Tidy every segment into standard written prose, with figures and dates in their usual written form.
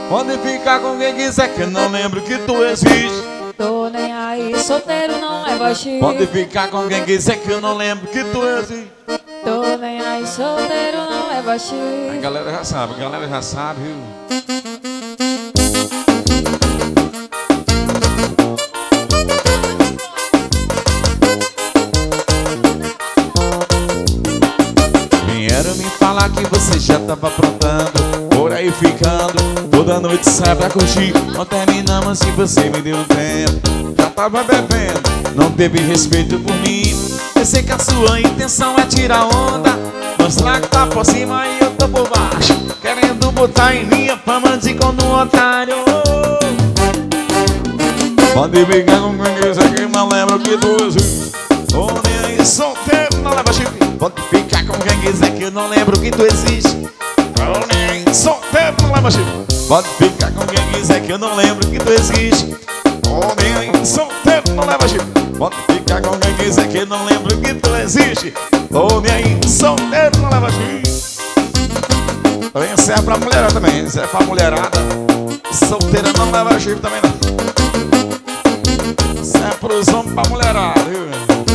Pode ficar com quem quiser que eu não lembro que tu existe. Tô nem aí, solteiro não leva chifre. Pode ficar com quem quiser que eu não lembro que tu existe. Tô nem aí, solteiro não leva A chifre. galera já sabe, viu? Vieram me falar que você já tava aprontando, por aí ficando, toda noite sai pra curtir. Não terminamos e você me deu um tempo. Já tava bebendo, não teve respeito por mim. Eu sei que a sua intenção é tirar onda, mostrar que tá por cima e eu tô por baixo, querendo botar em minha fama de como otário. Pode brigar com quem quiser que não lembra que tu existe. Homem aí solteiro não leva chifre. Pode ficar com quem quiser que eu não lembro que tu existe. Homem aí solteiro não leva chifre. Pode ficar com quem quiser que eu não lembro que tu existe. Homem aí solteiro não leva chifre. Pode ficar com quem quiser que eu não lembro que tu existe. Homem aí solteiro não leva chifre. Isso é pra mulherada também, isso é pra mulherada. Solteira não leva chifre também não. Isso é pros homens pra mulherada, viu?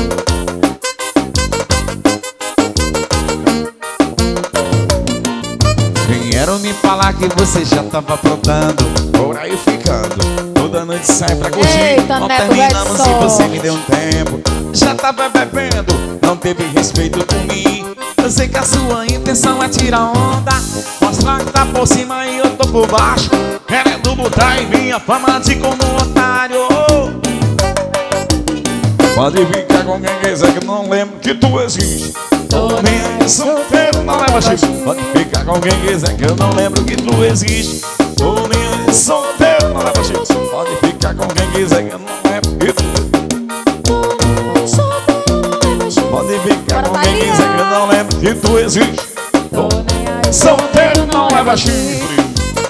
Vieram me falar que você já tava aprontando, por aí ficando, toda noite sai pra curtir. Eita, não Neto terminamos Edson. e você me deu um tempo. Já tava bebendo, não teve respeito por mim. Eu sei que a sua intenção é tirar onda, mostrar que tá por cima e eu tô por baixo, querendo botar em minha fama de como otário. Pode ficar com quem quiser que não lembro que tu existe. Homem aí solteiro não leva chifre. Pode ficar com quem quiser que eu não lembro que tu existe. Homem aí solteiro não leva chifre. Pode ficar com quem quiser que eu não lembro que tu existe. Pode ficar com quem quiser que eu não lembro que tu existe. Tô nem aí, Solteiro não leva chifre.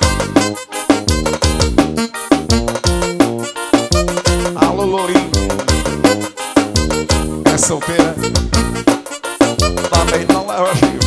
Alô, Lourinho. É solteira? Também não leva chifre.